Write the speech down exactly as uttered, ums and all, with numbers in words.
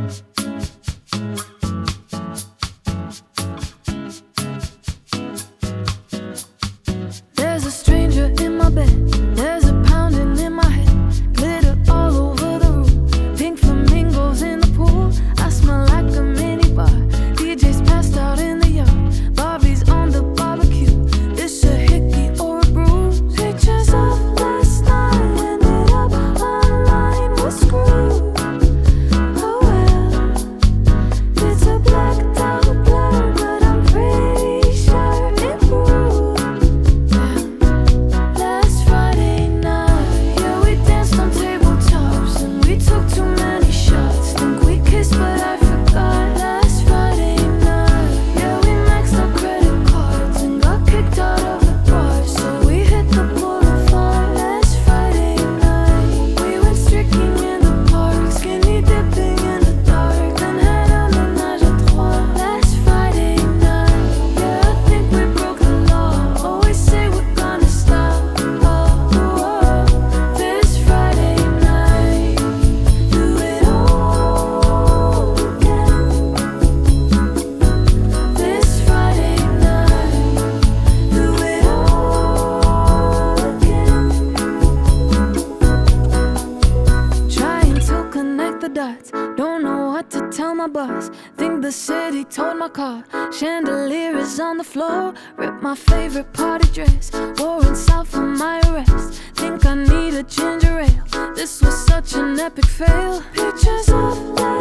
There's a stranger in my bed, there's a pounding in my head, glitter all over the room, pink flamingos in the pool. I smell like a mini bar, D J's passed out in the yard, Bobby's on the barbecue. This a hickey or a bruise. Pictures of last night ended up online with screw. Oh well, it's a blacked out blur, but I'm pretty sure it proved. Last Friday night, yeah, we danced on tabletops and we took too many shots. Think we kissed, but I forgot. Last Friday night, yeah, we maxed our credit cards and got kicked out of the bar, so we hit the boulevard. Last Friday night, we went streaking in the park, skinny dipping in the dark, then had a ménage à trois. Last Friday night, yeah, I think we broke the law. Always say we're gonna stop. Oh, oh, this Friday night, do it all again. This Friday night, do it all again. Trying to connect the dots, don't know what to tell my boss. Think the city told my car. Chandelier is on the floor. Rip my favorite party dress, wore in South for my arrest. Think I need a ginger ale. This was such an epic fail. Pictures of last